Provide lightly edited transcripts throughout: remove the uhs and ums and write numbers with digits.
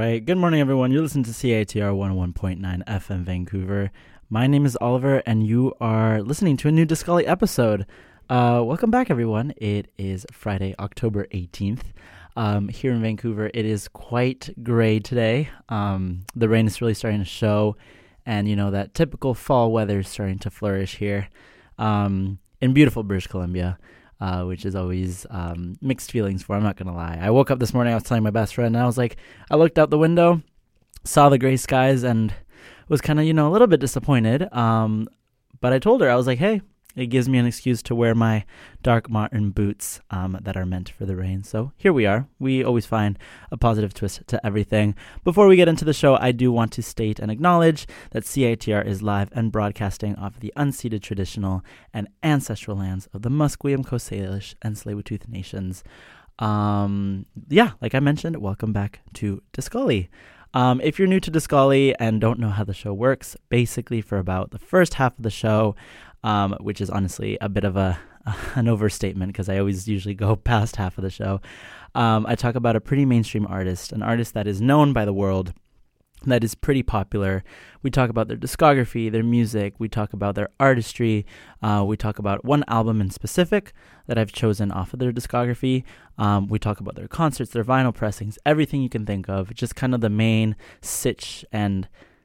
right. Good morning, everyone. You're listening to CITR 101.9 FM Vancouver. My name is Oliver, and you are listening to a new Discully episode. Welcome back, everyone. It is Friday, October 18th. Here in Vancouver, it is quite gray today. The rain is really starting to show, and that typical fall weather is starting to flourish here in beautiful British Columbia. Which is always mixed feelings for, I'm not going to lie. I woke up this morning, I was telling my best friend, and I was like, I looked out the window, saw the gray skies, and was kind of, a little bit disappointed. But I told her, I was like, hey, it gives me an excuse to wear my Doc Martens boots that are meant for the rain. So here we are. We always find a positive twist to everything. Before we get into the show, I do want to state and acknowledge that CITR is live and broadcasting off the unceded traditional and ancestral lands of the Musqueam, Coast Salish, and Tsleil-Waututh nations. Like I mentioned, welcome back to Discully. If you're new to Discully and don't know how the show works, basically for about the first half of the show, which is honestly a bit of an overstatement because I always usually go past half of the show. I talk about a pretty mainstream artist, an artist that is known by the world, that is pretty popular. We talk about their discography, their music. We talk about their artistry. We talk about one album in specific that I've chosen off of their discography. We talk about their concerts, their vinyl pressings, everything you can think of. Just kind of the main sitch and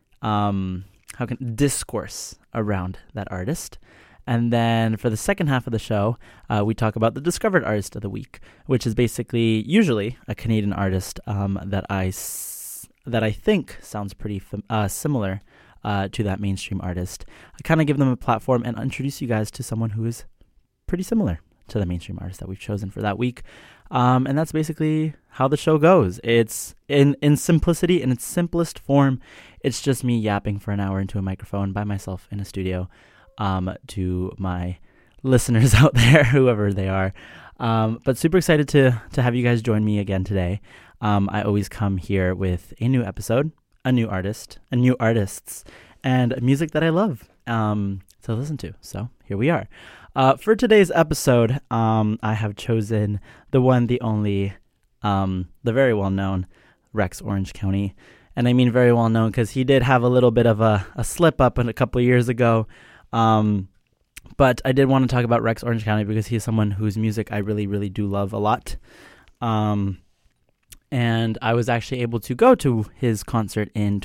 discourse around that artist. And then for the second half of the show, we talk about the Discovered Artist of the Week, which is basically usually a Canadian artist that I think sounds pretty similar to that mainstream artist. I kind of give them a platform and introduce you guys to someone who is pretty similar to the mainstream artist that we've chosen for that week. And that's basically how the show goes. It's in simplicity, in its simplest form. It's just me yapping for an hour into a microphone by myself in a studio to my listeners out there, whoever they are. But super excited to have you guys join me again today. I always come here with a new episode, a new artist, and new artists, and music that I love to listen to. So here we are. For today's episode, I have chosen the one, the only, the very well-known Rex Orange County. And I mean very well-known because he did have a little bit of a slip-up a couple of years ago. But I did want to talk about Rex Orange County because he's someone whose music I really, really do love a lot. And I was actually able to go to his concert in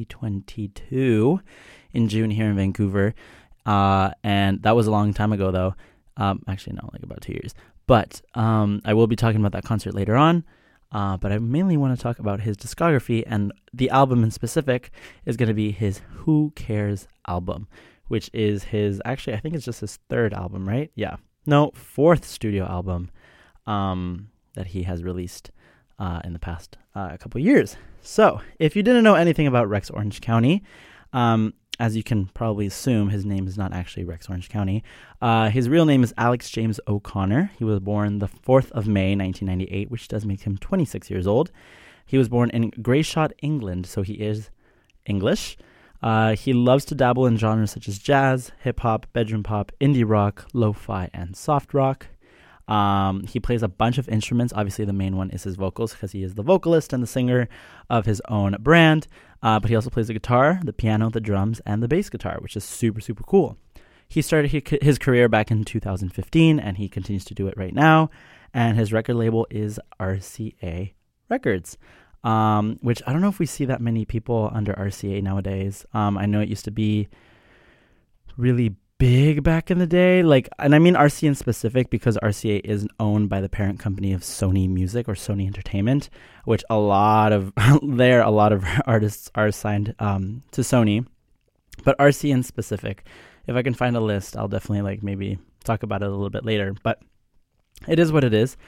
2022 in June here in Vancouver. And that was a long time ago, though. Actually, no, like about 2 years. But I will be talking about that concert later on. But I mainly want to talk about his discography, and the album in specific is going to be his Who Cares album, which is his, actually, I think it's just his third album, right? Yeah. No, fourth studio album that he has released in the past couple years. So, if you didn't know anything about Rex Orange County, as you can probably assume, his name is not actually Rex Orange County. His real name is Alex James O'Connor. He was born the 4th of May, 1998, which does make him 26 years old. He was born in Grayshot, England, so he is English. He loves to dabble in genres such as jazz, hip-hop, bedroom pop, indie rock, lo-fi, and soft rock. He plays a bunch of instruments. Obviously, the main one is his vocals because he is the vocalist and the singer of his own brand. But he also plays the guitar, the piano, the drums, and the bass guitar, which is super, super cool. He started his career back in 2015, and he continues to do it right now. And his record label is RCA Records, which I don't know if we see that many people under RCA nowadays. I know it used to be really big back in the day, and I mean RCA in specific because RCA is owned by the parent company of Sony Music or Sony Entertainment, which a lot of artists are signed to Sony. But RCA in specific, if I can find a list, I'll definitely maybe talk about it a little bit later. But it is what it is.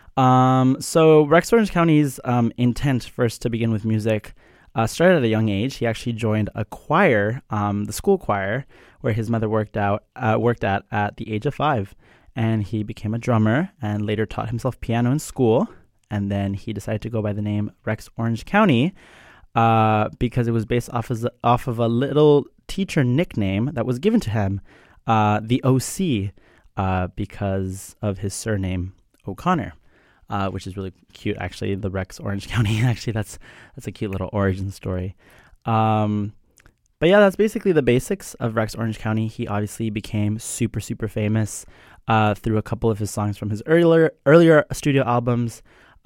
So Rex Orange County's intent first to begin with music started at a young age. He actually joined a choir, the school choir, where his mother worked at the age of 5. And he became a drummer and later taught himself piano in school. And then he decided to go by the name Rex Orange County because it was based off of a little teacher nickname that was given to him, the OC, because of his surname O'Connor. which is really cute, actually. The Rex Orange County, actually, that's a cute little origin story. But yeah, that's basically the basics of Rex Orange County. He obviously became super, super famous through a couple of his songs from his earlier studio albums.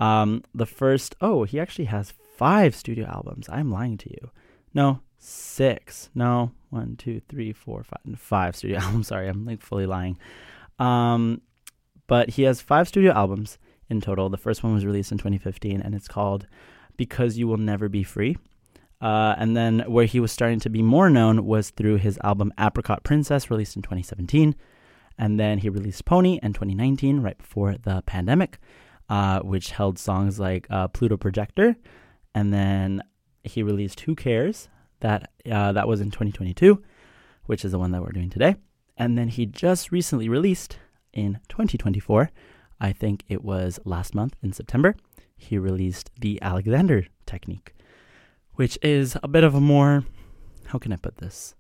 He actually has 5 studio albums. I'm lying to you. No, 6. No, 1, 2, 3, 4, 5 studio albums. Sorry, I'm like fully lying. But he has 5 studio albums in total. The first one was released in 2015, and it's called Because You Will Never Be Free. And then where he was starting to be more known was through his album Apricot Princess, released in 2017. And then he released Pony in 2019, right before the pandemic, which held songs like Pluto Projector. And then he released Who Cares? That was in 2022, which is the one that we're doing today. And then he just recently released in 2024, I think it was last month in September, he released the Alexander Technique, which is a bit of a more, how can I put this?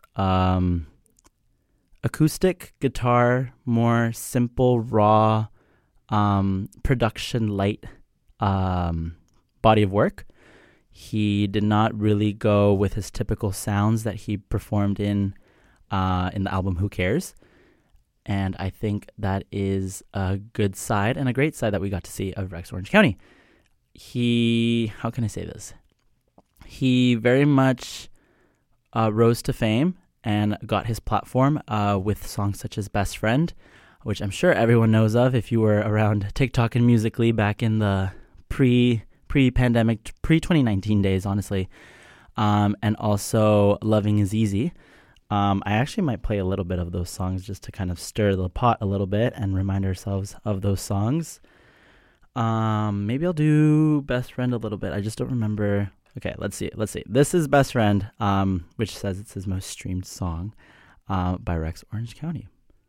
Acoustic guitar, more simple, raw, production light body of work. He did not really go with his typical sounds that he performed in the album Who Cares? And I think that is a good side and a great side that we got to see of Rex Orange County. How can I say this? He very much rose to fame and got his platform with songs such as Best Friend, which I'm sure everyone knows of if you were around TikTok and Musical.ly back in the pre-pandemic, pre-2019 days, honestly. And also Loving Is Easy. I actually might play a little bit of those songs just to kind of stir the pot a little bit and remind ourselves of those songs. Maybe I'll do Best Friend a little bit. I just don't remember. Okay, let's see. This is Best Friend, which says it's his most streamed song by Rex Orange County.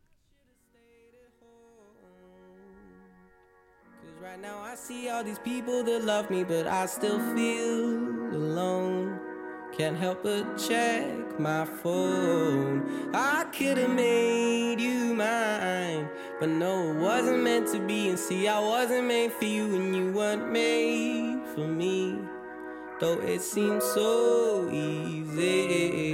Right now I see all these people that love me, but I still feel alone. Can't help but check my phone. I could have made you mine, but no, it wasn't meant to be. And see, I wasn't made for you, and you weren't made for me. Though it seems so easy.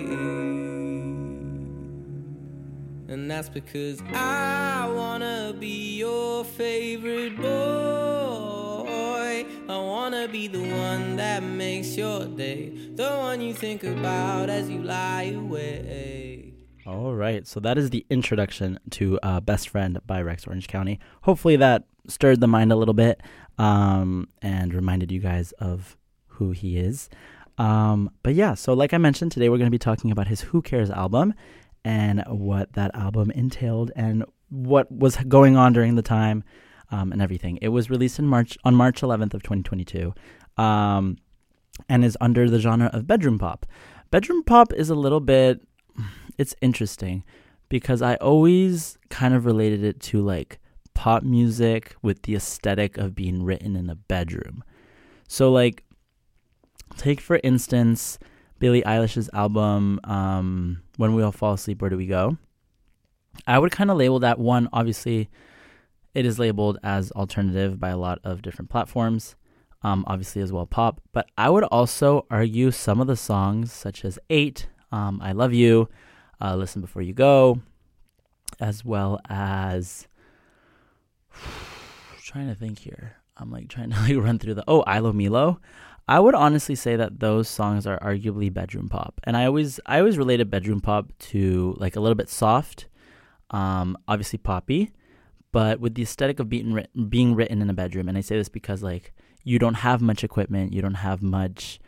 And that's because I wanna be your favorite boy. I wanna be the one that makes your day, the one you think about as you lie awake. All right, so that is the introduction to Best Friend by Rex Orange County. Hopefully that stirred the mind a little bit and reminded you guys of who he is. But yeah, so like I mentioned, today we're going to be talking about his Who Cares album and what that album entailed and what was going on during the time and everything. It was released on March 11th of 2022 and is under the genre of bedroom pop. Bedroom pop is a little bit, it's interesting because I always kind of related it to like pop music with the aesthetic of being written in a bedroom. So like, take for instance Billie Eilish's album When We All Fall Asleep, Where Do We Go? I would kind of label that one, obviously it is labeled as alternative by a lot of different platforms, obviously as well pop, but I would also argue some of the songs such as 8, I Love You, Listen Before You Go, as well as trying to think here, I'm like trying to like run through Ilo Milo. I would honestly say that those songs are arguably bedroom pop. And I always related bedroom pop to like a little bit soft, obviously poppy, but with the aesthetic of being written in a bedroom. And I say this because like you don't have much equipment, you don't have much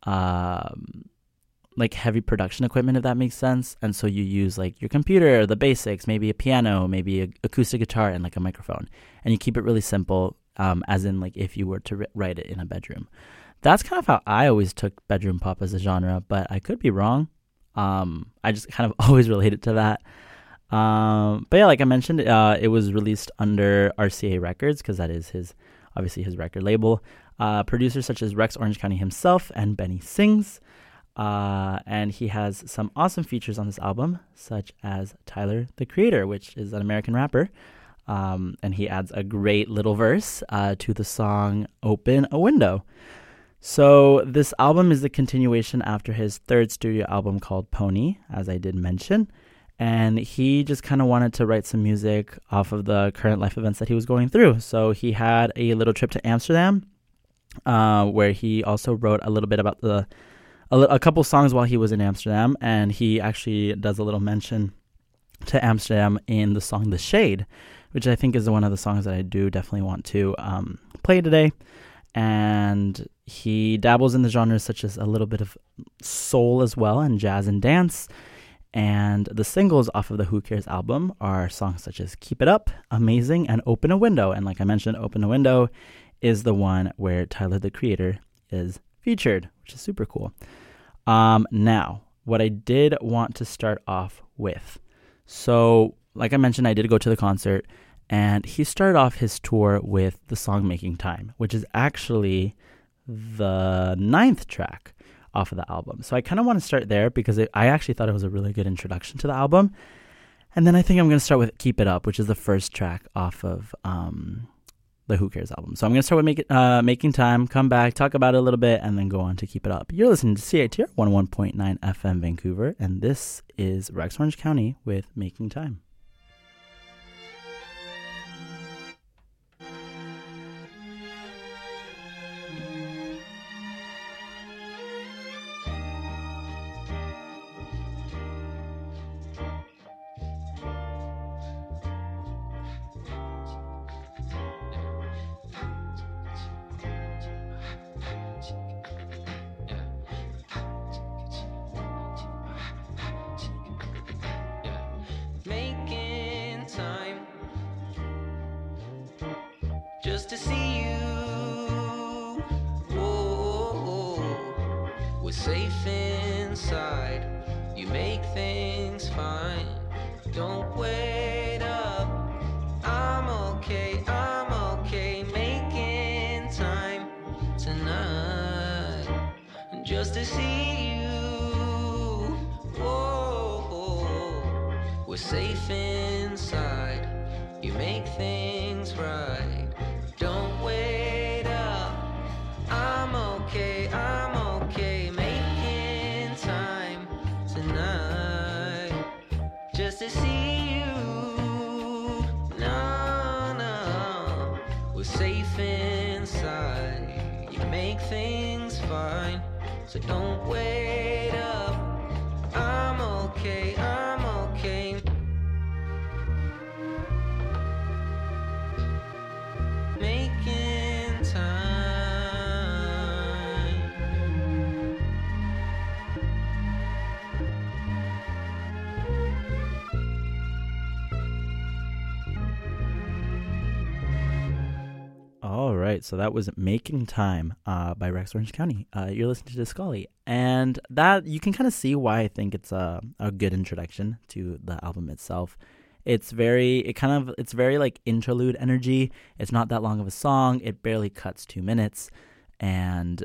like heavy production equipment, if that makes sense. And so you use like your computer, the basics, maybe a piano, maybe an acoustic guitar and like a microphone. And you keep it really simple, as in like if you were to write it in a bedroom. That's kind of how I always took bedroom pop as a genre, but I could be wrong. I just kind of always related to that. But yeah, like I mentioned, it was released under RCA Records because that is his record label. Producers such as Rex Orange County himself and Benny Sings. And he has some awesome features on this album, such as Tyler, the Creator, which is an American rapper. and he adds a great little verse to the song Open a Window. So this album is the continuation after his third studio album called Pony, as I did mention. And he just kind of wanted to write some music off of the current life events that he was going through. So he had a little trip to Amsterdam, where he also wrote a little bit about a couple songs while he was in Amsterdam. And he actually does a little mention to Amsterdam in the song The Shade, which I think is one of the songs that I do definitely want to play today. And he dabbles in the genres such as a little bit of soul as well, and jazz and dance. And the singles off of the Who Cares album are songs such as Keep It Up, Amazing, and Open a Window. And like I mentioned, Open a Window is the one where Tyler, the Creator, is featured, which is super cool. Now, what I did want to start off with. So, like I mentioned, I did go to the concert, and he started off his tour with the song Making Time, which is actually the 9th track off of the album. So I kind of want to start there because I actually thought it was a really good introduction to the album. And then I think I'm going to start with Keep It Up, which is the first track off of the Who Cares album. So I'm going to start with Making Time, come back, talk about it a little bit, and then go on to Keep It Up. You're listening to CITR 101.9 FM Vancouver, and this is Rex Orange County with Making Time. Just to see you, whoa, we're safe inside, you make things fine, don't wait up, I'm okay, making time tonight, just to see you, whoa, we're safe inside, you make things right. Don't wait up, I'm okay, making time tonight, just to see you, no, we're safe inside, you make things fine, so don't wait up, I'm okay, making time. All right, so that was Making Time by Rex Orange County. You're listening to Discully, and that you can kind of see why I think it's a good introduction to the album itself. It's very like interlude energy. It's not that long of a song. It barely cuts 2 minutes. And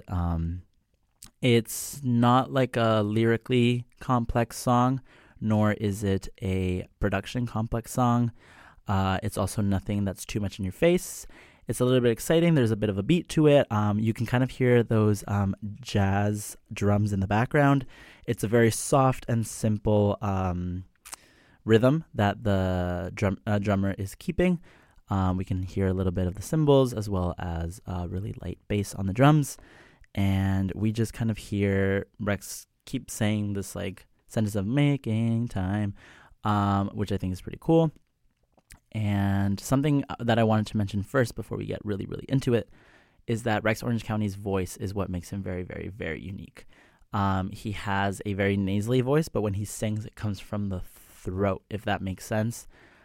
it's not like a lyrically complex song, nor is it a production complex song. It's also nothing that's too much in your face. It's a little bit exciting. There's a bit of a beat to it. You can kind of hear those jazz drums in the background. It's a very soft and simple rhythm that the drummer is keeping. We can hear a little bit of the cymbals as well as really light bass on the drums, and we just kind of hear Rex keep saying this like sentence of making time, which I think is pretty cool. And something that I wanted to mention first before we get really into it is that Rex Orange County's voice is what makes him very, very, very unique. He has a very nasally voice, but when he sings, it comes from the throat, if that makes sense.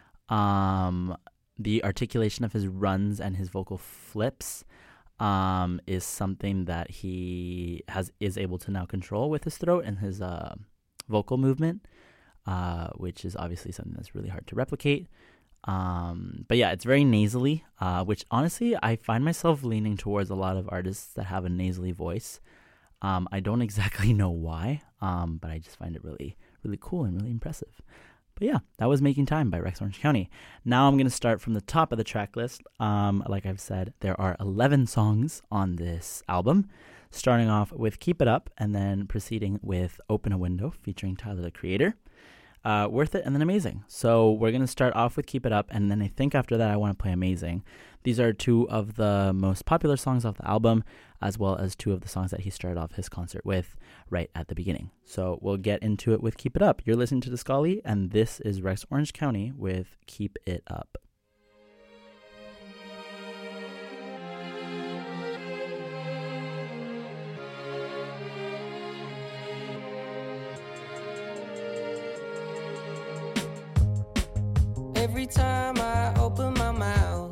The articulation of his runs and his vocal flips is something that he is able to now control with his throat and his vocal movement, which is obviously something that's really hard to replicate. But yeah, it's very nasally, which honestly I find myself leaning towards a lot of artists that have a nasally voice. I don't exactly know why, but I just find it really, really cool and really impressive. But yeah, that was Making Time by Rex Orange County. Now I'm going to start from the top of the track list. Like I've said, there are 11 songs on this album, starting off with Keep It Up and then proceeding with Open a Window featuring Tyler, the Creator. Worth It and then Amazing. So we're going to start off with Keep It Up, and then I think after that I want to play Amazing. These are two of the most popular songs off the album, as well as two of the songs that he started off his concert with right at the beginning. So we'll get into it with Keep It Up. You're listening to Discali, and this is Rex Orange County with Keep It Up. Every time I open my mouth,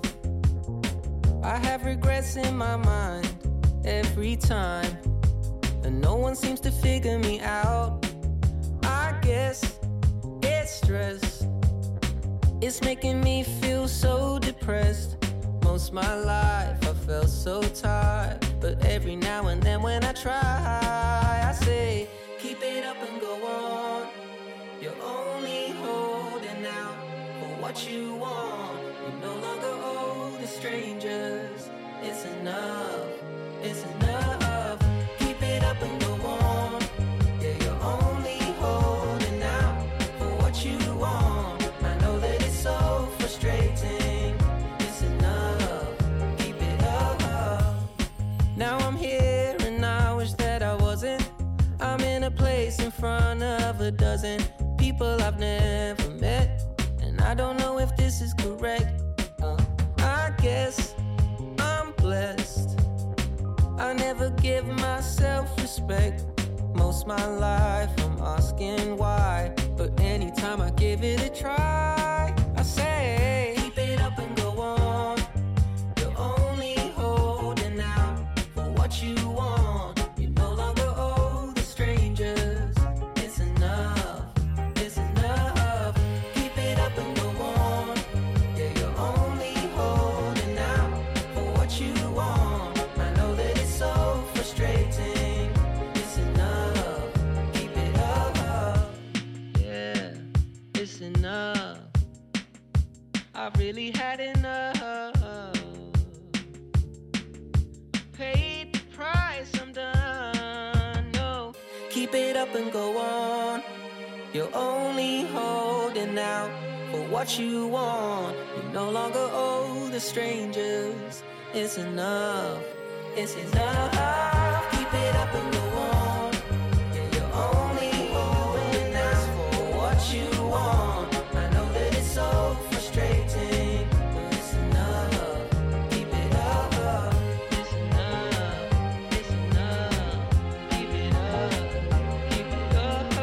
I have regrets in my mind. Every time, and no one seems to figure me out. I guess it's stress. It's making me feel so depressed. Most of my life I felt so tired, but every now and then when I try, I say, keep it up and go on. You're only holding out for what you want. You no longer owe the strangers. It's enough, it's enough. Keep it up and go on. Yeah, you're only holding out for what you want. I know that it's so frustrating. It's enough, keep it up. Now I'm here and I wish that I wasn't. I'm in a place in front of a dozen people I've never met, and I don't know if this is correct. I guess I'm blessed. I never give myself respect. Most my life I'm asking why, but anytime I give it a try, I say, keep it up and go on. You're only holding out for what you want. You no longer owe the strangers. It's enough, it's enough. Keep it up and go on. Yeah, you're only holding out for what you want. I know that it's so frustrating. It's enough, keep it up. Yeah, it's enough. I've really had enough. Paid the price, I'm done. No, keep it up and go on. You're only holding out for what you want. You no longer owe the strangers. It's enough, it's enough. Keep it up and go on. Yeah, you're only holding out for what you want. I know that it's so frustrating, but it's enough. Keep it up. It's enough, it's enough. Keep it up, keep it up.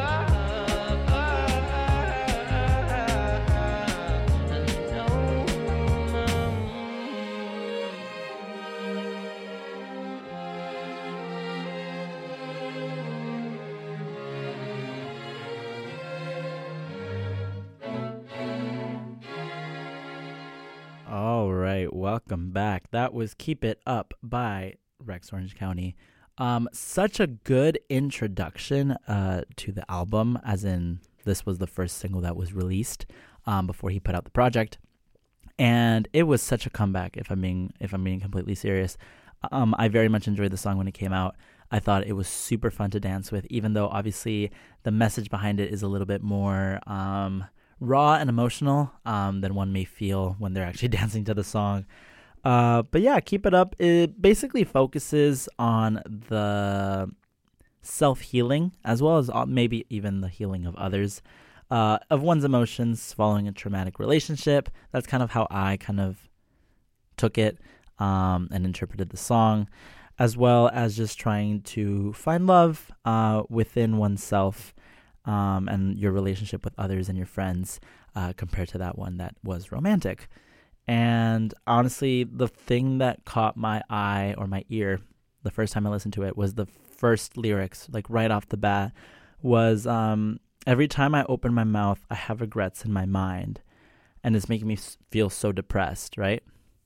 All right, welcome back. That was Keep It Up by Rex Orange County. Such a good introduction to the album, as in this was the first single that was released before he put out the project, and it was such a comeback. If I'm being completely serious, I very much enjoyed the song when it came out. I thought it was super fun to dance with, even though obviously the message behind it is a little bit more raw and emotional than one may feel when they're actually dancing to the song. But yeah, Keep It Up, it basically focuses on the self-healing as well as maybe even the healing of others, of one's emotions following a traumatic relationship. That's kind of how I kind of took it and interpreted the song, as well as just trying to find love within oneself and your relationship with others and your friends compared to that one that was romantic. And honestly, the thing that caught my eye or my ear the first time I listened to it was the first lyrics, like right off the bat, was every time I open my mouth, I have regrets in my mind, and it's making me feel so depressed, right?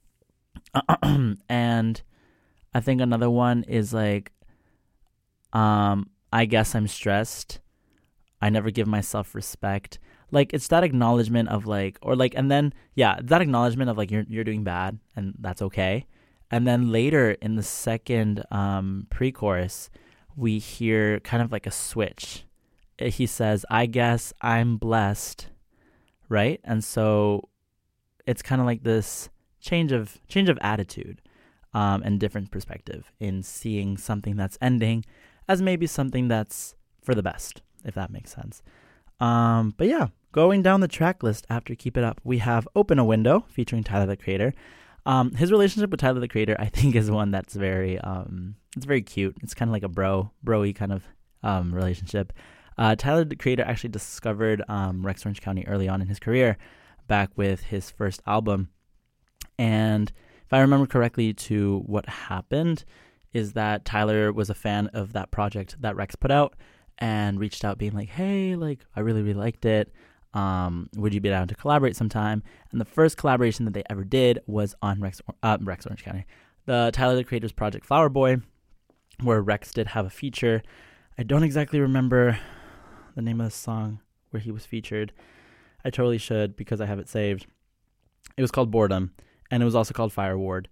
And I think another one is like, I guess I'm stressed. I never give myself respect. like it's that acknowledgement of like, or like, and then yeah, that acknowledgement of like you're doing bad and that's okay. And then later in the second pre-chorus, we hear kind of like a switch. He says, "I guess I'm blessed," right? And so it's kind of like this change of attitude and different perspective in seeing something that's ending as maybe something that's for the best, if that makes sense. But yeah, going down the track list after Keep It Up, we have Open a Window featuring Tyler, the Creator. His relationship with Tyler, the Creator, I think is one that's very, it's very cute. It's kind of like a bro-y kind of relationship. Tyler, the Creator, actually discovered Rex Orange County early on in his career, back with his first album. And if I remember correctly, to what happened is that Tyler was a fan of that project that Rex put out and reached out being like, hey, like, I really, really liked it. Would you be down to collaborate sometime? And the first collaboration that they ever did was on Rex Orange County, the Tyler, the Creator's project Flower Boy, where Rex did have a feature. I don't exactly remember the name of the song where he was featured. I totally should because I have it saved. It was called Boredom, and it was also called Forward.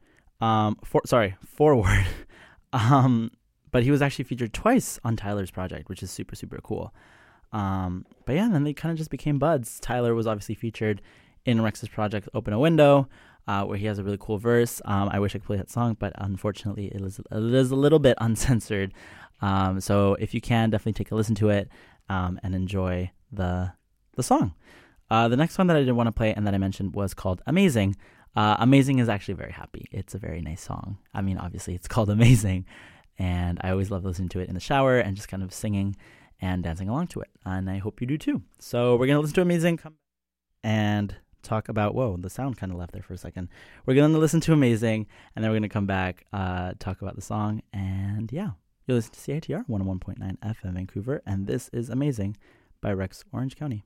Forward. But he was actually featured twice on Tyler's project, which is super, super cool. But yeah, then they kind of just became buds. Tyler was obviously featured in Rex's project Open a Window, where he has a really cool verse. I wish I could play that song, but unfortunately it is a little bit uncensored. So if you can, definitely take a listen to it and enjoy the song. The next one that I did want to play and that I mentioned was called Amazing. Amazing is actually very happy. It's a very nice song. I mean, obviously it's called Amazing, and I always love listening to it in the shower and just kind of singing and dancing along to it. And I hope you do too. So we're going to listen to Amazing and talk about, whoa, the sound kind of left there for a second. We're going to listen to Amazing, and then we're going to come back, talk about the song. And yeah, you'll listen to CITR 101.9 FM Vancouver, and this is Amazing by Rex Orange County.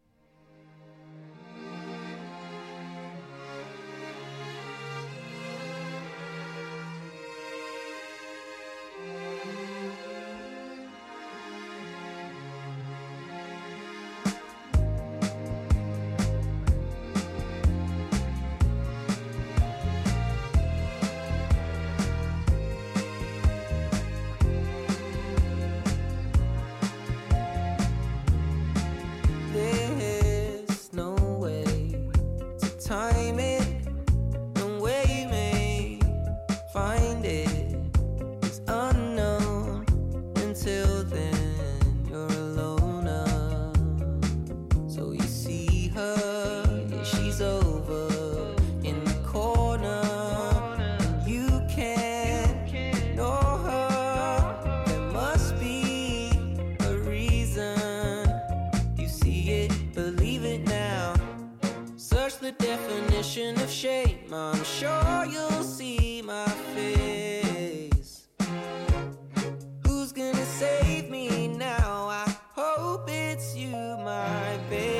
Of shame, I'm sure you'll see my face. Who's gonna save me now? I hope it's you, my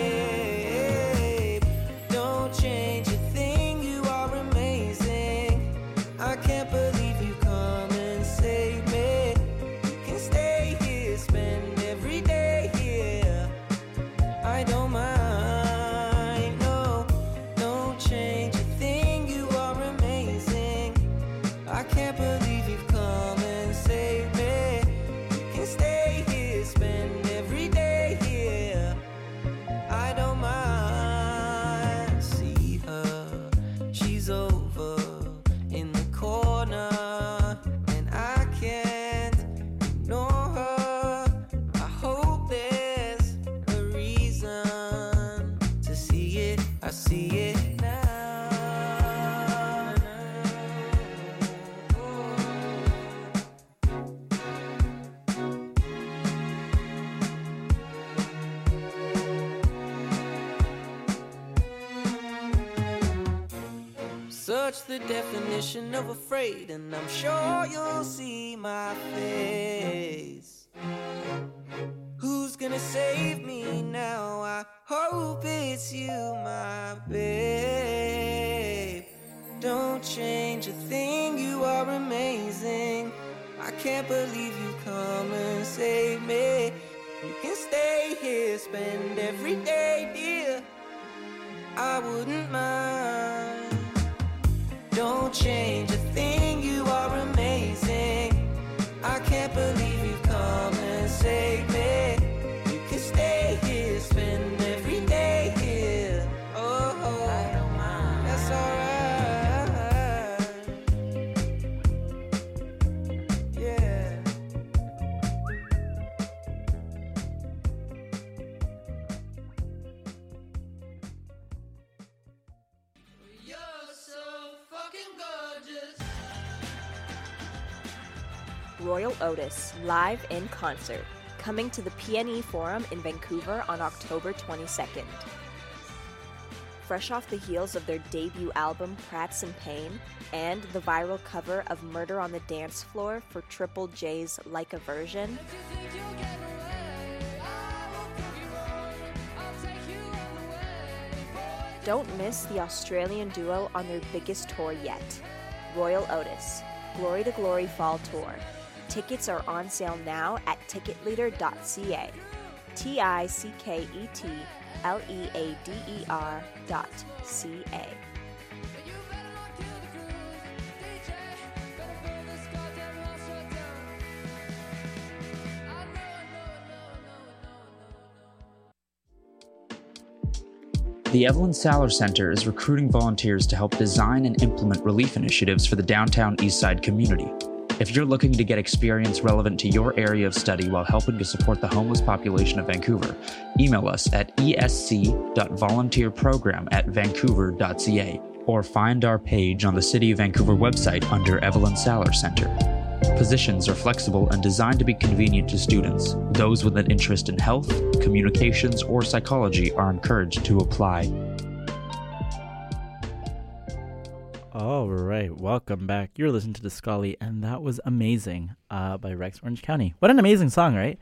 babe. Don't change a thing, you are amazing. I can't believe you come and save me. You can stay here, spend every day here. I don't mind. Such the definition of afraid, and I'm sure you'll see my face. Who's gonna save me now? I hope it's you, my babe. Don't change a thing, you are amazing. I can't believe you come and save me. You can stay here, spend every day, dear, I wouldn't mind. Don't change a thing, you are amazing. I can't believe you've come and saved me. You can stay here, spend every day here. Oh, I don't mind. That's alright. Yeah. You're so fucking gorgeous. Royal Otis, live in concert, coming to the PNE Forum in Vancouver on October 22nd. Fresh off the heels of their debut album Prats in Pain and the viral cover of Murder on the Dance Floor for Triple J's Like a Virgin, don't miss the Australian duo on their biggest tour yet, Royal Otis, Glory to Glory Fall Tour. Tickets are on sale now at ticketleader.ca. ticketleader.ca. The Evelyn Saller Center is recruiting volunteers to help design and implement relief initiatives for the downtown Eastside community. If you're looking to get experience relevant to your area of study while helping to support the homeless population of Vancouver, email us at esc.volunteerprogram@vancouver.ca or find our page on the City of Vancouver website under Evelyn Saller Center. Positions are flexible and designed to be convenient to students. Those with an interest in health, communications, or psychology are encouraged to apply. All right, welcome back. You're listening to Discali, and that was Amazing by Rex Orange County. What an amazing song, right?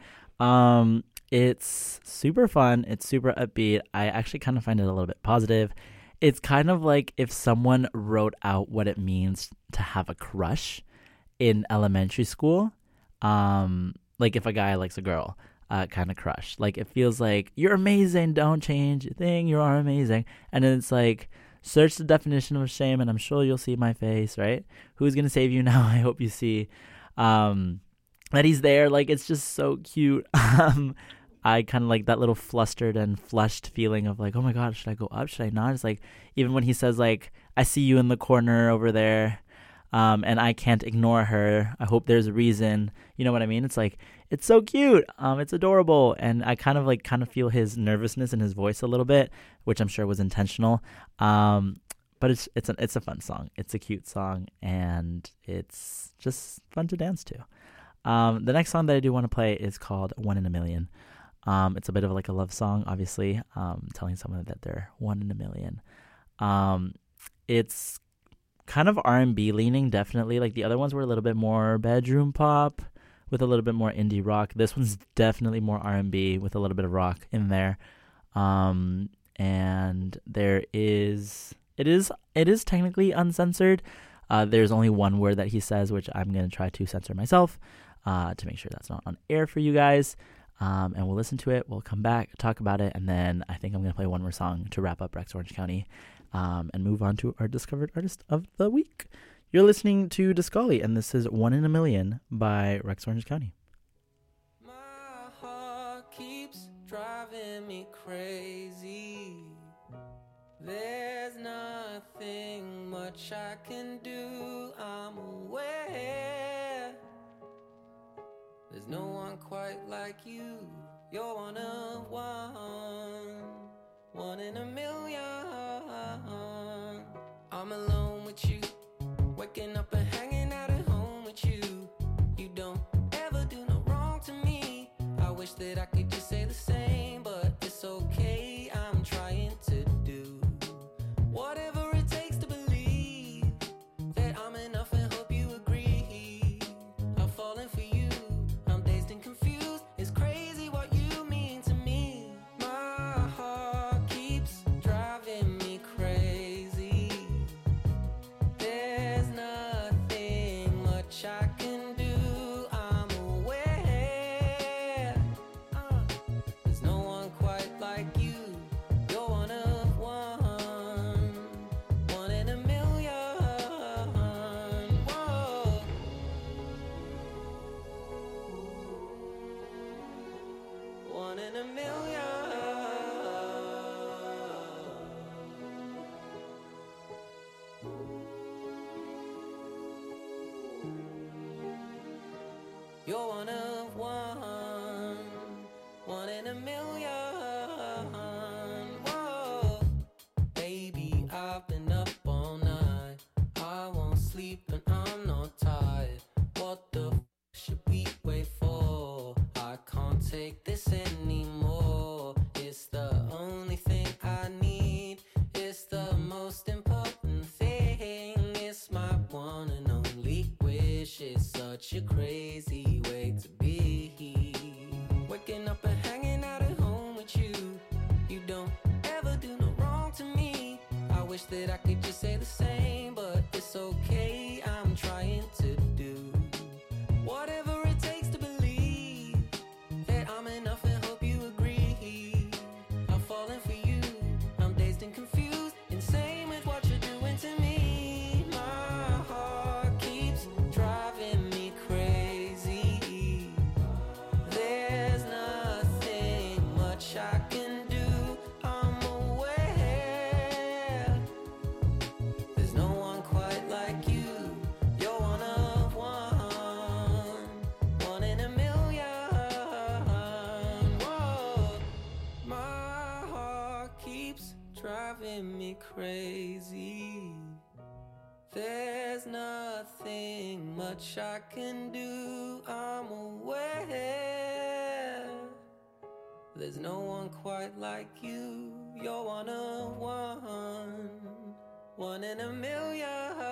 It's super fun. It's super upbeat. I actually kind of find it a little bit positive. It's kind of like if someone wrote out what it means to have a crush in elementary school. Like if a guy likes a girl, kind of crush. Like it feels like, you're amazing, don't change a thing, you are amazing. And then it's like, search the definition of shame and I'm sure you'll see my face, right? Who's going to save you now? I hope you see that he's there. Like, it's just so cute. I kind of like that little flustered and flushed feeling of like, oh my God, should I go up? Should I not? It's like, even when he says like, I see you in the corner over there, and I can't ignore her. I hope there's a reason. You know what I mean? It's like, it's so cute. It's adorable. And I kind of feel his nervousness in his voice a little bit, which I'm sure was intentional. But it's a fun song. It's a cute song, and it's just fun to dance to. The next song that I do want to play is called One in a Million. It's a bit of like a love song, obviously, telling someone that they're one in a million. It's kind of R&B leaning, definitely. Like the other ones were a little bit more bedroom pop with a little bit more indie rock. This one's definitely more R&B with a little bit of rock in there. And it is technically uncensored. There's only one word that he says, which I'm going to try to censor myself to make sure that's not on air for you guys. And we'll listen to it. We'll come back, talk about it, and then I think I'm going to play one more song to wrap up Rex Orange County and move on to our Discovered Artist of the Week. You're listening to Discali, and this is One in a Million by Rex Orange County. My heart keeps driving me crazy. There's nothing much I can do, I'm aware. There's no one quite like you. You're one of one in a million. I'm alone with you, waking up and hanging out at home with you. You don't ever do no wrong to me. I wish that I could just say the same, but it's okay. I'm trying to do whatever it takes to believe that I'm enough and hope you agree. I'm falling for you, I'm dazed and confused. It's crazy what you mean to me. My heart keeps driving me crazy. There's nothing much I can do, I'm aware. There's You're one of one in a million. Whoa, baby, I've been up all night. I won't sleep and I'm not tired. What the should we wait for? I can't take this anymore. It's the only thing I need. It's the most important thing. It's my one and only wish. It's such a crazy way to be. Waking up and hanging out at home with you. You don't ever do no wrong to me. I wish that I could just say the same, but it's okay. I'm trying to do whatever it takes to believe that I'm enough and hope you agree. I'm falling for you. I'm dazed and confused, insane with what you're doing to me. My heart keeps driving me crazy. There's nothing much I can do. I'm aware there's no one quite like you. You're one of one in a million. Whoa, my heart keeps driving me crazy. There's nothing much I can do. I'm aware there's no one quite like you. You're one of one in a million.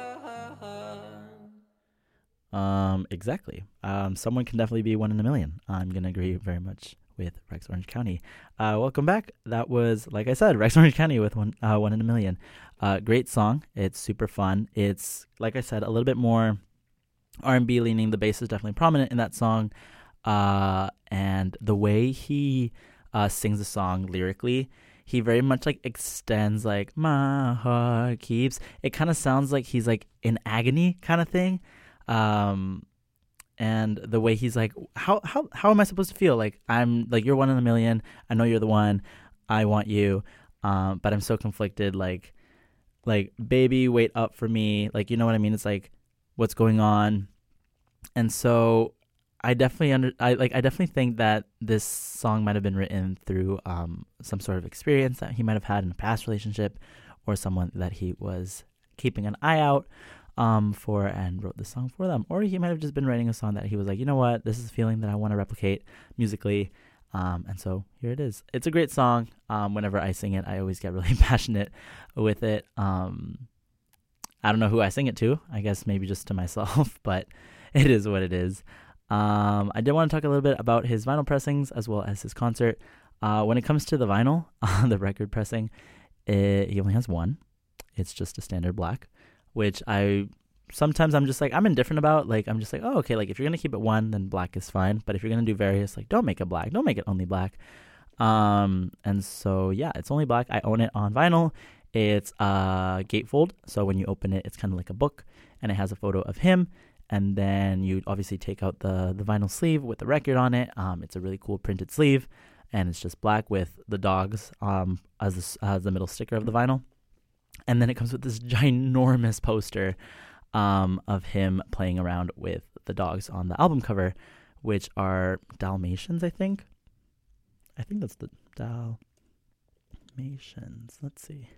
Exactly. Someone can definitely be one in a million. I'm gonna agree very much with Rex Orange County. Welcome back. That was, like I said, Rex Orange County with one in a million. Great song. It's super fun. It's, like I said, a little bit more R&B leaning. The bass is definitely prominent in that song. And the way he sings the song lyrically, he very much like extends like my heart keeps. It kind of sounds like he's like in agony kind of thing. And the way he's like, how am I supposed to feel? Like, I'm like, you're one in a million. I know you're the one. I want you. But I'm so conflicted. Like, baby, wait up for me. Like, you know what I mean? It's like, what's going on? And so I definitely think that this song might have been written through some sort of experience that he might have had in a past relationship, or someone that he was keeping an eye out for and wrote the song for them. Or he might have just been writing a song that he was like, you know what, this is a feeling that I want to replicate musically. And so here it is. It's a great song. Whenever I sing it, I always get really passionate with it. I don't know who I sing it to. I guess maybe just to myself, but it is what it is. I did want to talk a little bit about his vinyl pressings as well as his concert. When it comes to the vinyl, the record pressing, he only has one. It's just a standard black, which sometimes I'm just like, I'm indifferent about. Like, I'm just like, oh, okay, like if you're going to keep it one, then black is fine. But if you're going to do various, like, don't make it black. Don't make it only black. And so, yeah, it's only black. I own it on vinyl. It's gatefold. So when you open it, it's kind of like a book, and it has a photo of him. And then you obviously take out the vinyl sleeve with the record on it. It's a really cool printed sleeve, and it's just black with the dogs as the middle sticker of the vinyl. And then it comes with this ginormous poster of him playing around with the dogs on the album cover, which are Dalmatians, I think. I think that's the Dalmatians. Let's see.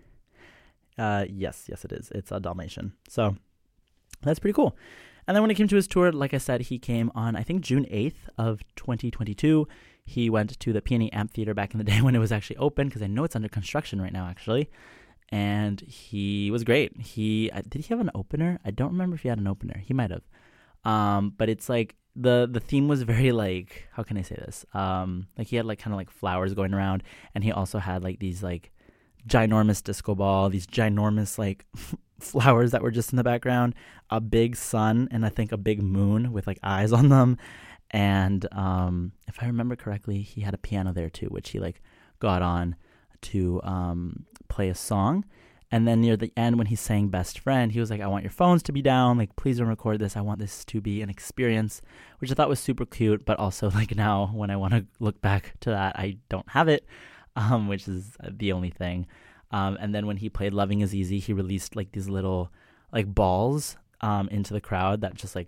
Yes, it is. It's a Dalmatian. So that's pretty cool. And then when it came to his tour, like I said, he came on, I think, June 8th of 2022. He went to the Peony Amphitheater back in the day when it was actually open, because I know it's under construction right now, actually. And he was great. Did he have an opener? I don't remember if he had an opener. He might have. But it's like the theme was very like, how can I say this? Like he had like kind of like flowers going around, and he also had like these like ginormous disco ball, these ginormous like flowers that were just in the background, a big sun, and I think a big moon with like eyes on them. And if I remember correctly, he had a piano there too, which he like got on to play a song. And then near the end, when he sang Best Friend, he was like, I want your phones to be down. Like, please don't record this. I want this to be an experience, which I thought was super cute. But also, like, now when I want to look back to that, I don't have it, which is the only thing. And then when he played Loving Is Easy, he released, like, these little, like, balls into the crowd that just, like,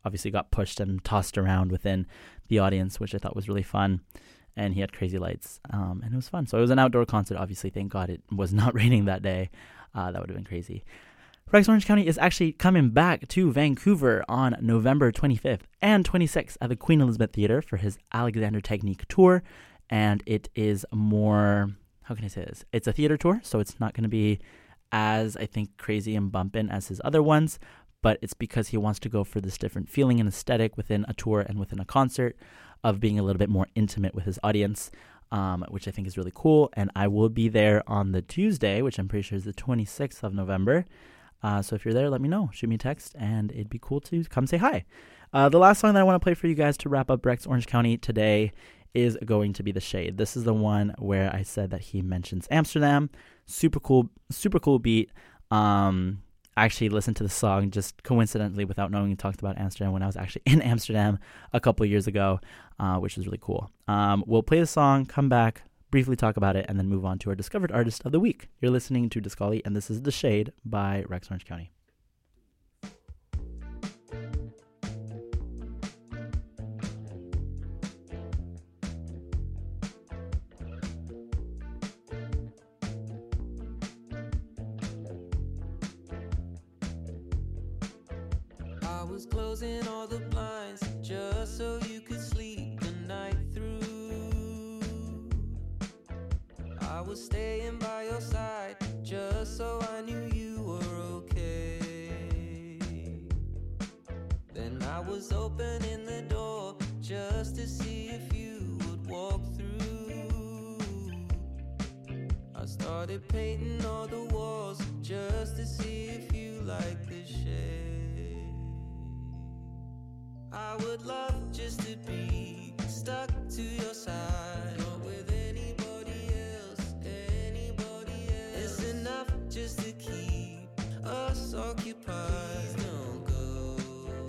obviously got pushed and tossed around within the audience, which I thought was really fun. And he had crazy lights, and it was fun. So it was an outdoor concert, obviously. Thank God it was not raining that day. That would have been crazy. Rex Orange County is actually coming back to Vancouver on November 25th and 26th at the Queen Elizabeth Theatre for his Alexander Technique tour. And it is more, how can I say this? It's a theater tour, so it's not going to be as, I think, crazy and bumpin' as his other ones. But it's because he wants to go for this different feeling and aesthetic within a tour and within a concert of being a little bit more intimate with his audience, which I think is really cool. And I will be there on the Tuesday, which I'm pretty sure is the 26th of November. So if you're there, let me know. Shoot me a text, and it'd be cool to come say hi. The last song that I want to play for you guys to wrap up Rex Orange County today is going to be The Shade. This is the one where I said that he mentions Amsterdam. Super cool beat. I actually listened to the song just coincidentally without knowing he talked about Amsterdam when I was actually in Amsterdam a couple of years ago, which was really cool. We'll play the song, come back, briefly talk about it, and then move on to our Discovered Artist of the Week. You're listening to Discali, and this is The Shade by Rex Orange County. I was closing all the blinds just so you could sleep the night through. I was staying by your side just so I knew you were okay. Then I was opening the door just to see if you would walk through. I started painting all the walls just to see if you liked the shade. I would love just to be stuck to your side, not with anybody else, It's enough just to keep us occupied. Please don't go.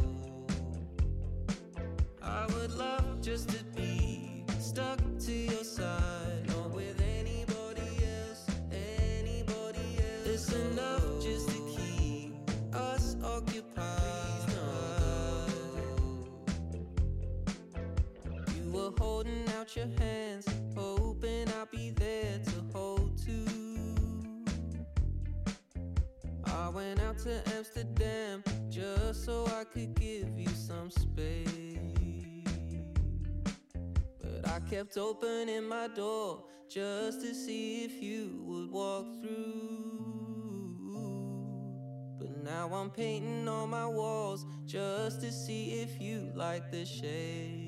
I would love just to be stuck to your side, not with anybody else, It's enough just to keep us occupied. Holding out your hands, hoping I'll be there to hold too. I went out to Amsterdam just so I could give you some space. But I kept opening my door just to see if you would walk through. But now I'm painting on my walls just to see if you like the shade.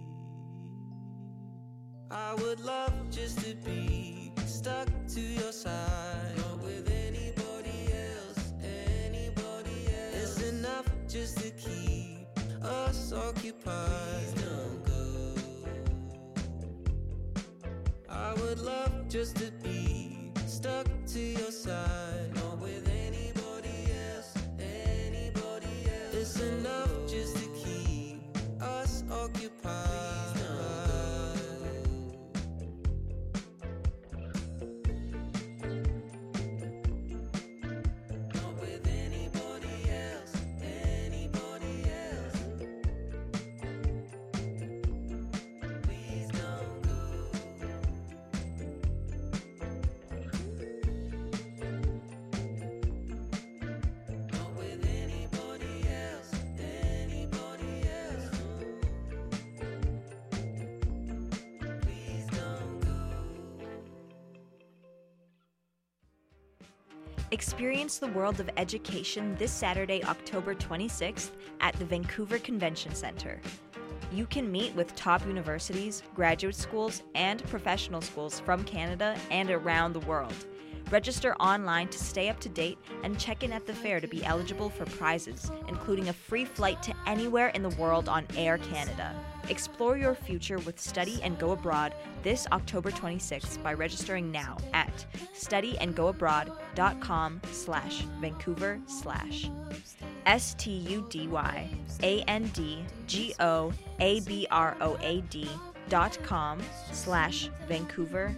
I would love just to be stuck to your side, not with anybody else, It's enough just to keep us occupied. Please don't go. I would love just to be stuck to your side, not with anybody else, It's enough just to keep us occupied. Experience the world of education this Saturday, October 26th at the Vancouver Convention Centre. You can meet with top universities, graduate schools, and professional schools from Canada and around the world. Register online to stay up to date and check in at the fair to be eligible for prizes, including a free flight to anywhere in the world on Air Canada. Explore your future with Study and Go Abroad this October 26th by registering now at studyandgoabroad.com/Vancouver/ STUDYANDGOABROAD.com/Vancouver/.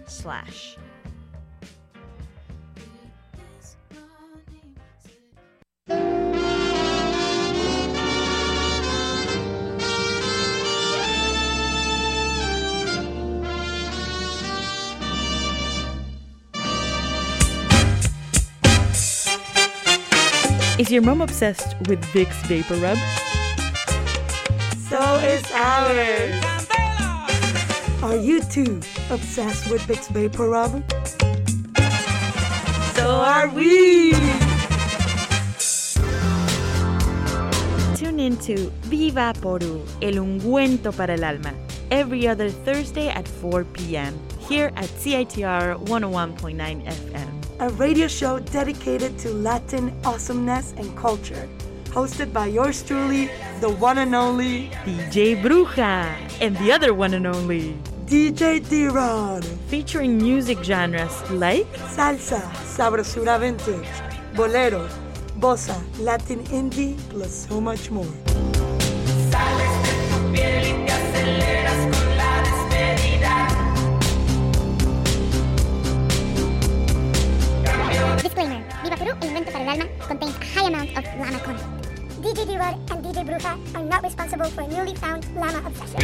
Is your mom obsessed with Vicks Vapor Rub? So is ours. Are you too obsessed with Vicks Vapor Rub? So are we. Tune into Viva Poru, el ungüento para el alma, every other Thursday at 4 p.m. here at CITR 101.9 FM. A radio show dedicated to Latin awesomeness and culture. Hosted by yours truly, the one and only DJ Bruja, and the other one and only DJ D-Rod. Featuring music genres like salsa, sabrosura vintage, bolero, bossa, Latin indie, plus so much more. Disclaimer. Viva Peru, el invento para el alma, contains a high amount of llama content. DJ D-Rod and DJ Bruja are not responsible for newly found llama obsession.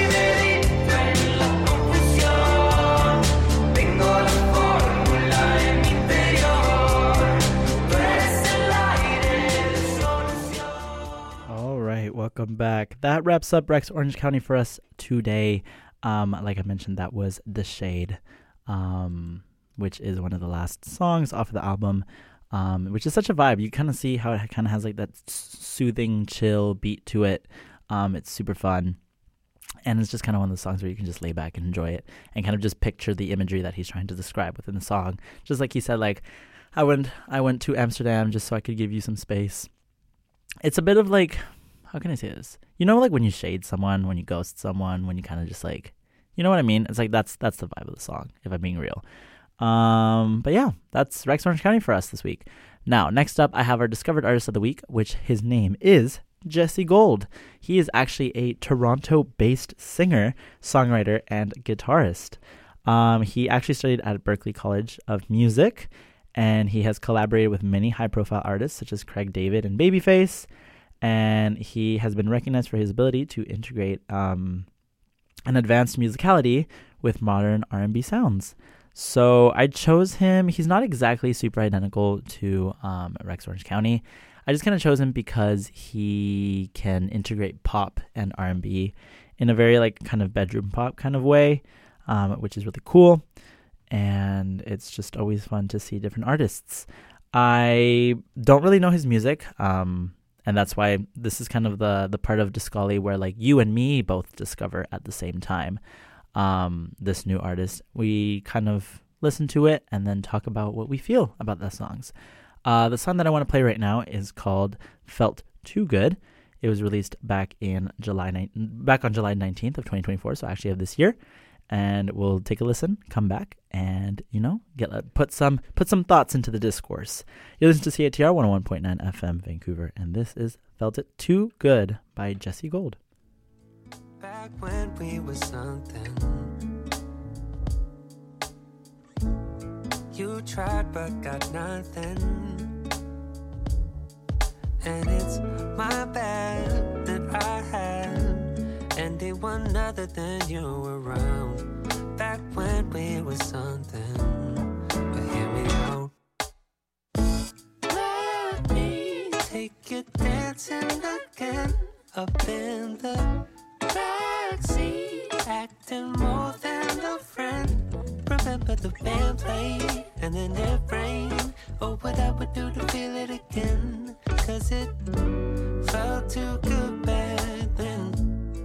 All right, welcome back. That wraps up Rex Orange County for us today. Like I mentioned, that was The Shade, which is one of the last songs off of the album, which is such a vibe. You kind of see how it kind of has like that soothing, chill beat to it. It's super fun. And it's just kind of one of those songs where you can just lay back and enjoy it and kind of just picture the imagery that he's trying to describe within the song. Just like he said, like, I went to Amsterdam just so I could give you some space. It's a bit of like, how can I say this? You know, like when you shade someone, when you ghost someone, when you kind of just like, you know what I mean? It's like that's the vibe of the song, if I'm being real. But yeah, that's Rex Orange County for us this week. Now, next up, I have our Discovered Artist of the Week, which his name is Jesse Gold. He is actually a Toronto-based singer, songwriter, and guitarist. He actually studied at Berklee College of Music, and he has collaborated with many high-profile artists such as Craig David and Babyface, and he has been recognized for his ability to integrate an advanced musicality with modern R&B sounds. So I chose him. He's not exactly super identical to Rex Orange County. I just kind of chose him because he can integrate pop and R&B in a very like kind of bedroom pop kind of way, which is really cool. And it's just always fun to see different artists. I don't really know his music, and that's why this is kind of the part of Discali where like you and me both discover at the same time this new artist. We kind of listen to it and then talk about what we feel about the songs. The song that I want to play right now is called Felt Too Good. It was released back on July 19th of 2024, so actually of this year. And we'll take a listen, come back, and, you know, put some thoughts into the discourse. You listen to CITR 101.9 FM Vancouver, and this is Felt It Too Good by Jesse Gold. Back when we were something, you tried but got nothing, and it's my bad that I had anyone other than you around. Back when we were something, but hear me out. Let me take you dancing again, up in the backseat, acting more than a friend. Remember the band played, and then it rained. Oh, what I would do to feel it again, 'cause it felt too good back then.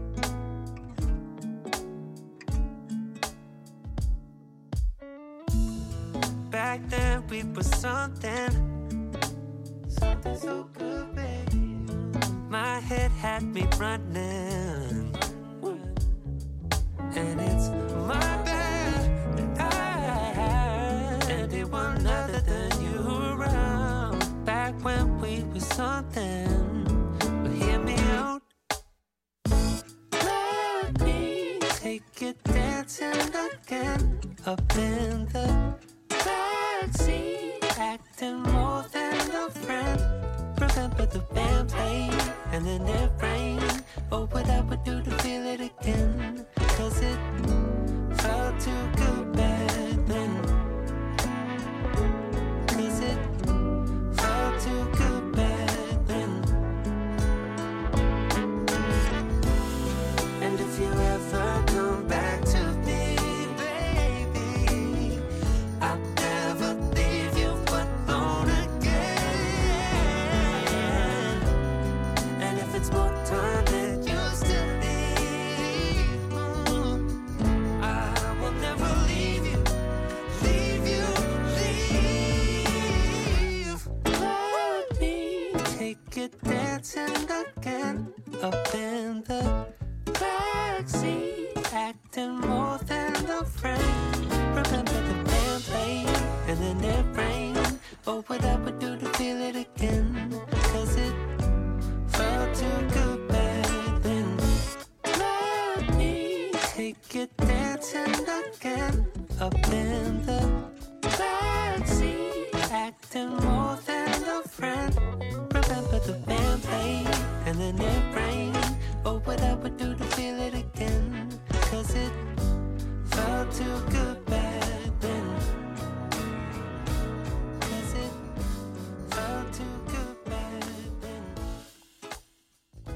Back then we were something so good, baby. My head had me running, and it's my bad that I had anyone other than you around. Back when we were something, but hear me out. Let me take you dancing again, up in the backseat, acting more than a friend. Remember the band played, and then it rained. Oh, what I would do to feel it again, 'cause it felt too good back then. 'Cause it felt too good back a friend. Remember the band played and then it rained. Oh, what I would do to feel it again. Cause it felt too good back then. Let me take it dancing again. Up in the backseat, acting more than a friend. Remember the band played and then it rained. Oh, what I would do to feel it again. Cause it felt too good back then. Cause it felt too good back then.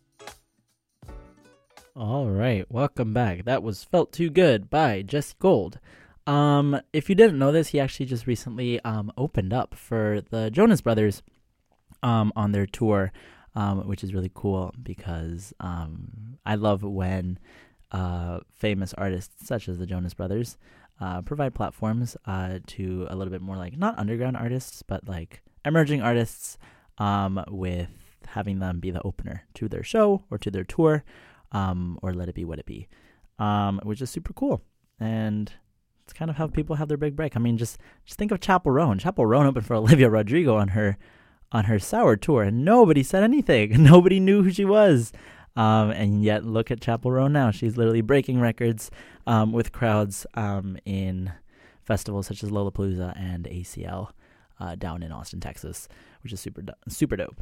All right, welcome back. That was Felt Too Good by Jesse Gold. If you didn't know this, he actually just recently opened up for the Jonas Brothers on their tour, which is really cool because I love when famous artists such as the Jonas Brothers provide platforms to a little bit more like not underground artists, but like emerging artists with having them be the opener to their show or to their tour, or let it be what it be, which is super cool. And it's kind of how people have their big break. I mean, just think of Chappell Roan. Chappell Roan opened for Olivia Rodrigo on her Sour tour, and nobody said anything. Nobody knew who she was. And yet, look at Chappell Roan now. She's literally breaking records with crowds in festivals such as Lollapalooza and ACL down in Austin, Texas, which is super dope.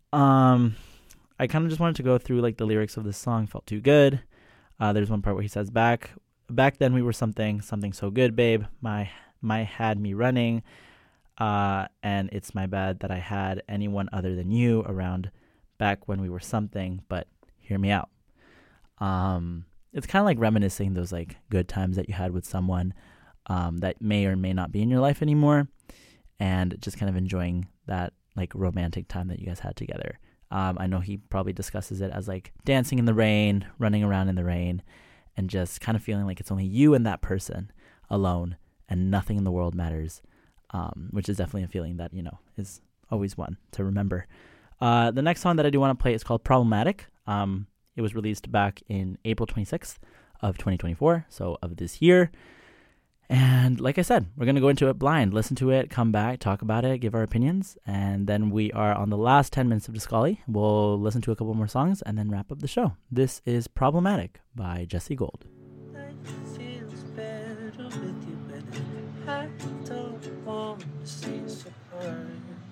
I kind of just wanted to go through like the lyrics of this song. Felt too good. There's one part where he says, back then we were something so good, babe. My had me running. And it's my bad that I had anyone other than you around back when we were something, but hear me out. It's kind of like reminiscing those like good times that you had with someone that may or may not be in your life anymore, and just kind of enjoying that like romantic time that you guys had together. I know he probably discusses it as like dancing in the rain, running around in the rain, and just kind of feeling like it's only you and that person alone and nothing in the world matters, which is definitely a feeling that, you know, is always one to remember. The next song that I do want to play is called Problematic. It was released back in April 26th of 2024, so of this year. And like I said, we're going to go into it blind, listen to it, come back, talk about it, give our opinions, and then we are on the last 10 minutes of Discali. We'll listen to a couple more songs and then wrap up the show. This is Problematic by Jesse Gold. Life feels better with you, but I don't want to see us apart.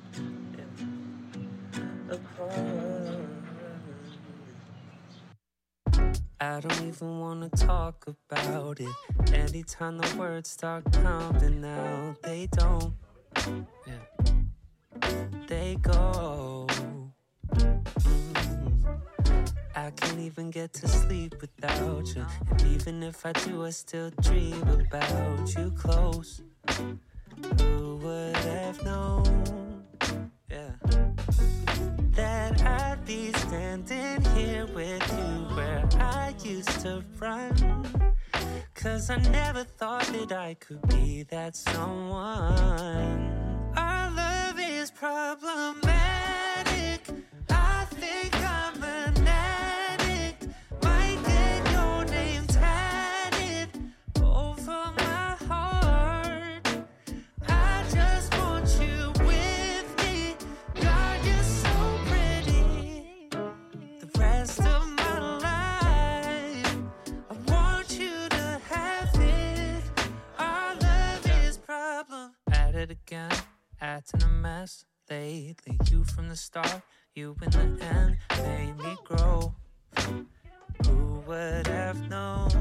Yeah. Apart. I don't even want to talk about it. Anytime the words start coming out, they don't. Yeah. They go. I can't even get to sleep without you. And even if I do, I still dream about you close. Who would have known? Yeah. That I'd be standing here with you where I used to run. 'Cause I never thought that I could be that someone. Our love is problematic. I think I'm an addict. Might get your name tatted over my heart. I just want you with me. God, you're so pretty. The rest of my life, I want you to have it. Our love is problem. At it again, acting a mess lately. You from the start, you in the end, made me grow. Who would have known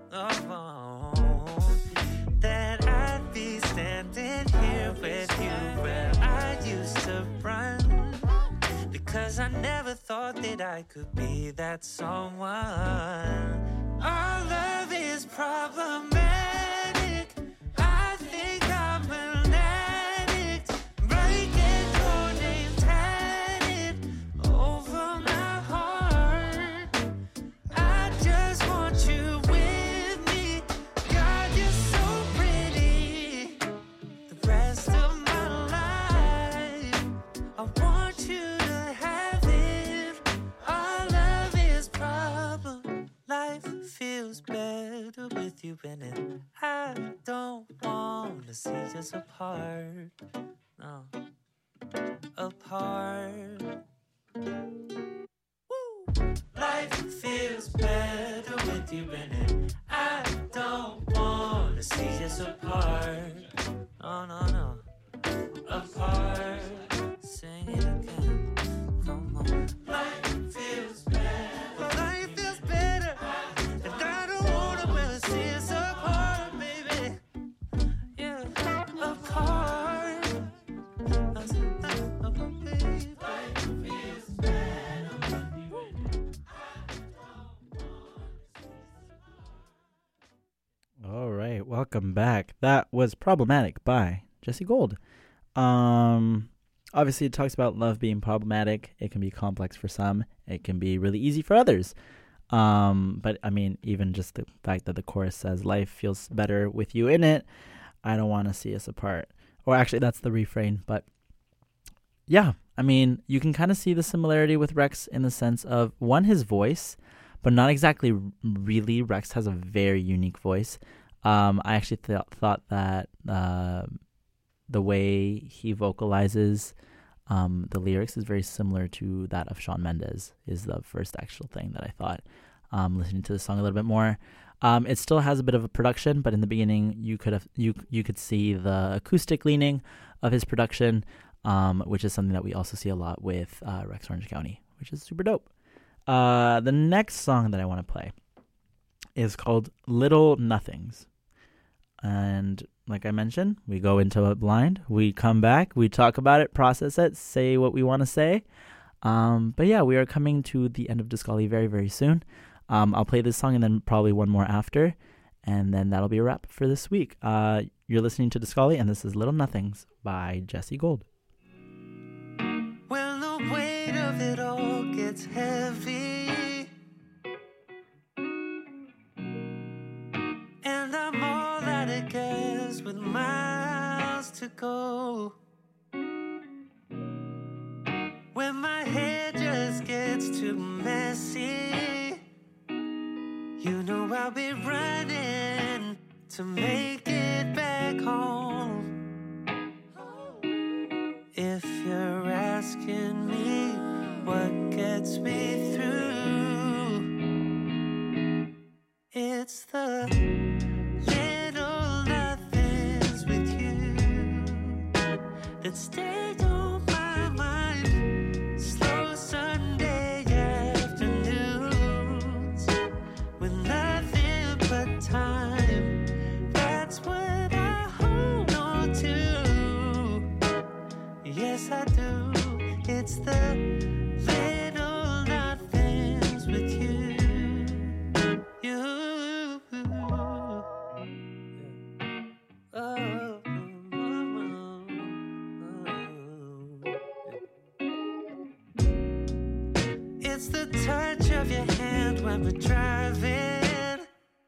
that I'd be standing here with you where I used to run? Because I never thought that I could be that someone. Our love is problematic. I think I'm an addict. Might get your name tatted over my heart. I just want you with me. God, you're so pretty. The rest of my life, I want you to have it. Our love is problem. Life feels better you been in? I don't want to see us apart. No. Apart. Woo! Life feels better with you in it. I don't want to see us apart. No, no, no. Apart. Sing it again. Come on. Life feels better. Life feels better. And I don't want to really see us apart, baby. Yeah, apart. I said that, baby. Life feels better with you in it. All right, welcome back. That was Problematic by Jesse Gold. Obviously it talks about love being problematic. It can be complex for some. It can be really easy for others. But I mean, even just the fact that the chorus says life feels better with you in it. I don't want to see us apart. Or actually that's the refrain, but yeah, I mean, you can kind of see the similarity with Rex in the sense of one, his voice, but not exactly really. Rex has a very unique voice. I actually thought that the way he vocalizes the lyrics is very similar to that of Shawn Mendes, is the first actual thing that I thought, listening to the song a little bit more. It still has a bit of a production, but in the beginning you could see the acoustic leaning of his production, which is something that we also see a lot with Rex Orange County, which is super dope. The next song that I want to play is called Little Nothings. And like I mentioned, we go into it blind. We come back, we talk about it, process it, say what we want to say. But yeah, we are coming to the end of Discali very, very soon. I'll play this song and then probably one more after. And then that'll be a wrap for this week. You're listening to Discali, and this is Little Nothings by Jesse Gold. When the weight of it all gets heavy, and I'm all that it gets with miles to go, when my head just gets too messy, you know I'll be running to make it back home. If you're asking me what gets me through, it's the little nothings with you that stay on my mind. Slow Sunday afternoons with nothing but time. That's what I hold on to. Yes, I do. It's the little nothings with you. Oh. It's the touch of your hand when we're driving.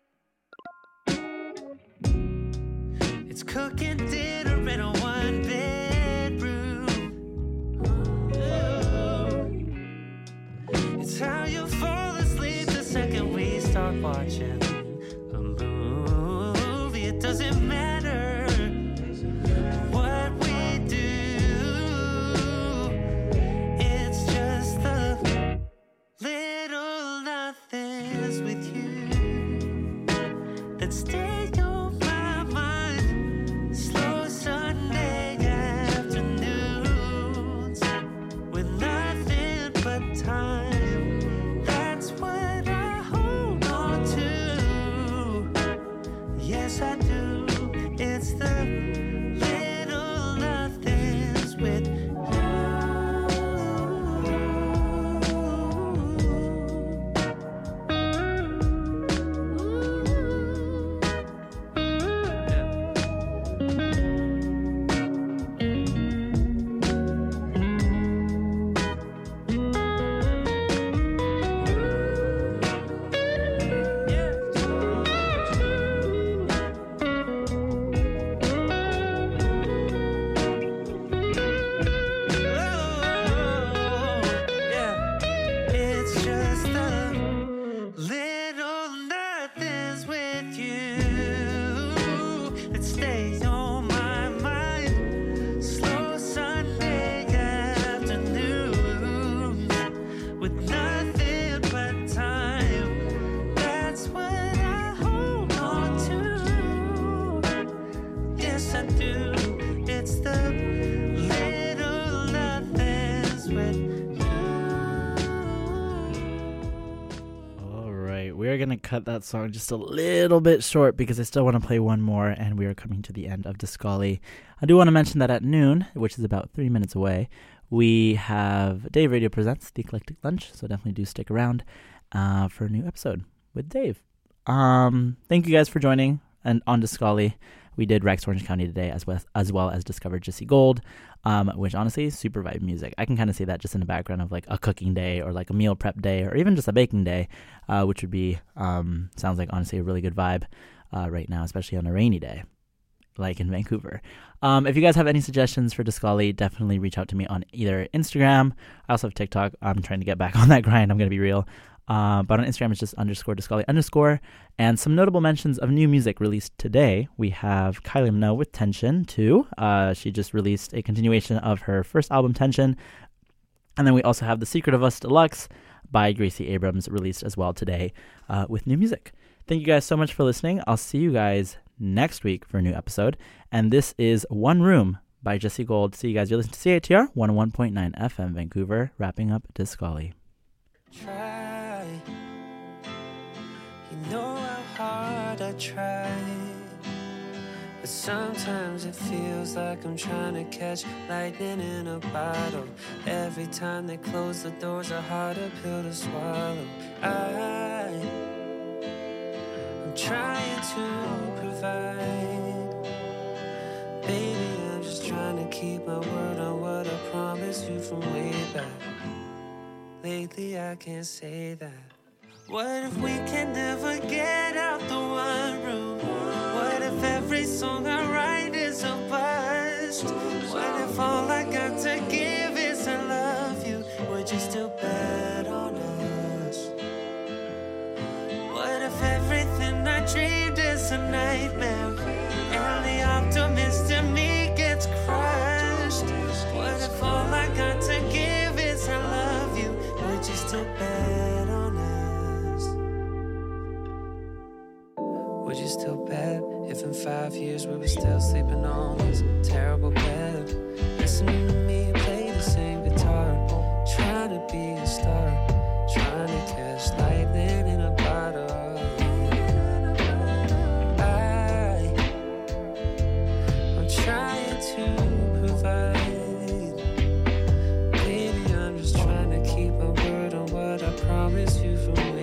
It's cooking dinner in a one-bedroom. It's how you fall asleep the second we start watching a movie. It doesn't matter what we do. It's just the little nothings with you that stay on my mind. Slow Sunday afternoons with nothing but time. That's what I hold on to. Yes, I do. It's the little nothings with you. going to cut that song just a little bit short because I still want to play one more, and we are coming to the end of Discali. I do want to mention that at noon, which is about 3 minutes away, we have Dave Radio Presents The Eclectic Lunch, so definitely do stick around for a new episode with Dave. Thank you guys for joining and on Discali. We did Rex Orange County today as well as discovered Jesse Gold, which honestly is super vibe music. I can kind of see that just in the background of like a cooking day or like a meal prep day or even just a baking day, which would be, sounds like honestly a really good vibe right now, especially on a rainy day like in Vancouver. If you guys have any suggestions for Discali, definitely reach out to me on either Instagram. I also have TikTok. I'm trying to get back on that grind. I'm going to be real. But on Instagram, it's just _Discali_. And some notable mentions of new music released today. We have Kylie Minogue with Tension 2. She just released a continuation of her first album, Tension. And then we also have The Secret of Us Deluxe by Gracie Abrams, released as well today with new music. Thank you guys so much for listening. I'll see you guys next week for a new episode. And this is One Room by Jesse Gold. See you guys. You're listening to CITR 101.9 FM Vancouver, wrapping up Discali. Try, you know how hard I try, but sometimes it feels like I'm trying to catch lightning in a bottle. Every time they close the doors, a harder pill to swallow. I'm trying to provide, baby, I'm just trying to keep my word on what I promised you from way back. Lately I can't say that. What if we can never get out the one room? What if every song I write is a bust? What if all I got to give is I love you? Would you still bet on us? What if everything I dreamed is a nightmare and the optimist in me gets crushed? What if all I got to give is I love you? Would you still bet on us? Would you still bet if in 5 years we were still sleeping on this terrible bed? Listening to me play the same guitar, trying to be a star, trying to catch lightning in a bottle. I'm trying to provide, baby, I'm just trying to keep my word on what I promised you from